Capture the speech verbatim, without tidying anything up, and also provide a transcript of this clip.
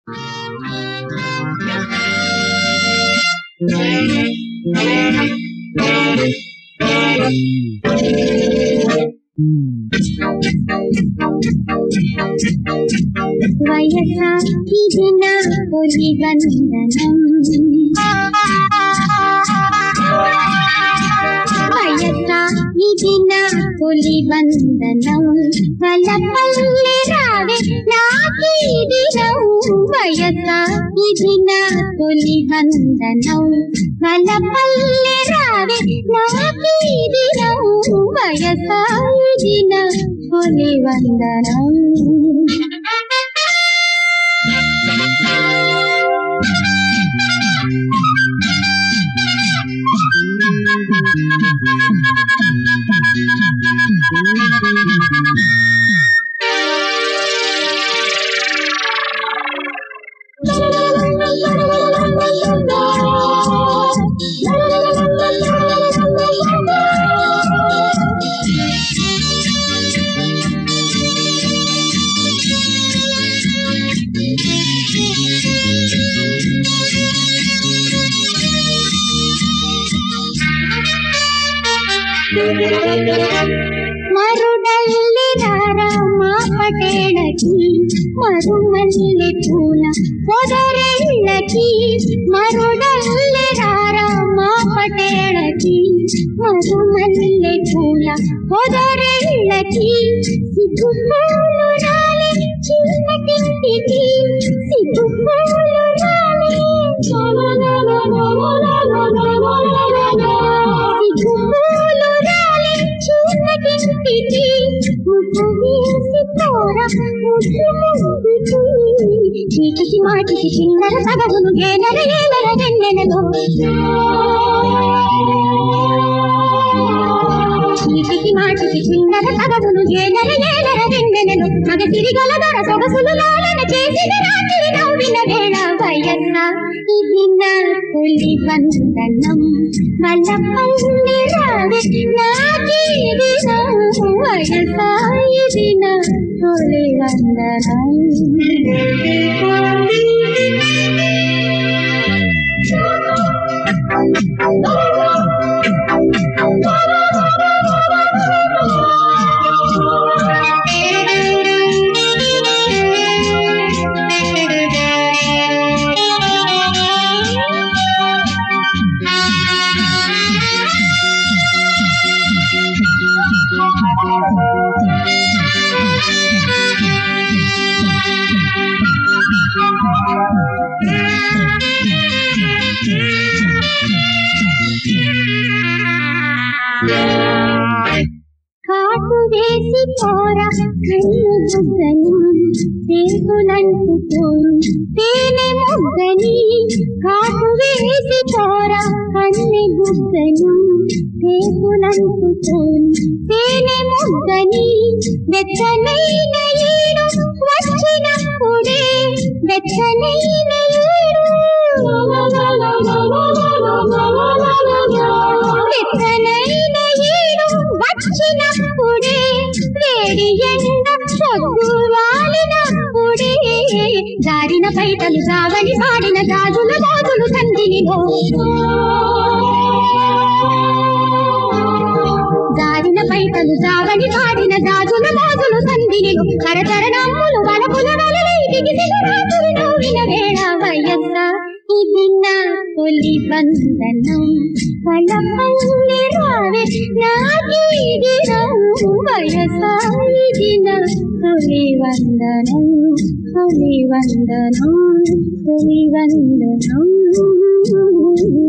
వయసా ఇది నా తొలి వందనం, వయసా ఇది నా తొలి వందనం, వలపల్లె రావే నాకీ దినం, వయసా ఇది నా తొలి వందనం, వలపల్లె రావే నాకీ దినం, వయసా ఇది నా తొలి వందనం. మరుడల్లి రారా మా పటేళకి, మరుమల్లి పూల పొదరెళ్ళకి, మరుడల్లి రారా మా పటేళకి, మరుమల్లి పూల పొదరెళ్ళకి, సిగ్గుపూలు రాలే చిన్నటింటికి, సిగ్గుపూలు రాలే సిగ్గుపూలు రాలే చిన్నటింటికి, ముగ్గు వేసి పోరా ముగ్గు ముగ్గుకి, చీటికి మాటికి చిన్నర సగవును ఏనర ఏనర వెన్నెలలో, చీటికి మాటికి చిన్నర సగవును ఏనర ఏనర వెన్నెలలో, మగ తిరిగల దొర సొగసులు లాలన చేసిన రాత్రి నవ్విన వేళ, వయసా ఇది నా తొలి వందనం, వలపల్లె రావే నాకీ దినం, వయసా ఇది నా తొలి వందనం. కాటు వేసి పోరా కన్ను బుగ్గని, తేపులంటుకోను తేనె ముగ్గని, కాటు వేసి పోరా కన్ను బుగ్గని, తేపులంటుకోను తేనె ముగ్గని, వెచ్చనైన ఈడు వచ్చినప్పుడే, వెచ్చనైన ఈడు వెచ్చనైన ఈడు వచ్చినప్పుడే, వేడి ఎండ సొగ్గు వాలినప్పుడే, జారిన పైటలు సావని పాడిన గాజుల గాజులు సందినిలో, జారిన పైటలు సావని పాడిన గాజుల గాజులు సందినిలో, కరచరణములు వలపుల వలలైటికి సిగరాతులు నవ్విన వేళ, వయసా ఇది నా తొలి వందనం, వలపల్లె రావే నాకీ దినం, వయసా ఇది నా తొలి వందనం, తొలి వందనం, తొలి వందనం.